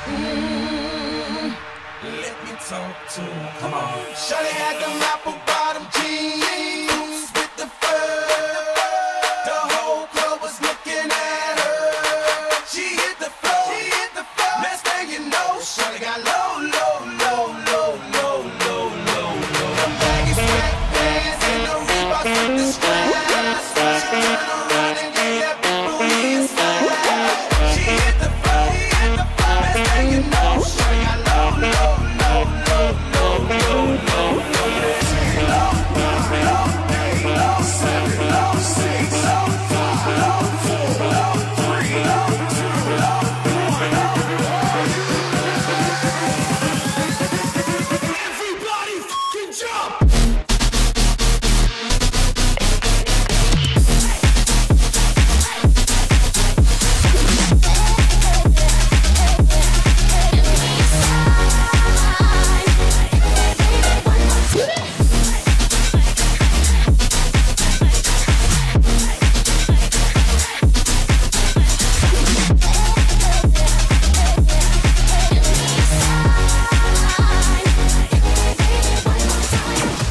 Let me talk to her. Come on. Shawty had them apple bottom jeans with the fur. The whole club was looking at her. She hit the floor. Next thing you know, shawty got low, low, low, low, low, low, low, low. Them baggy sweatpants and the Reeboks with the straps. She turned around and gave that booty a smash. She hit the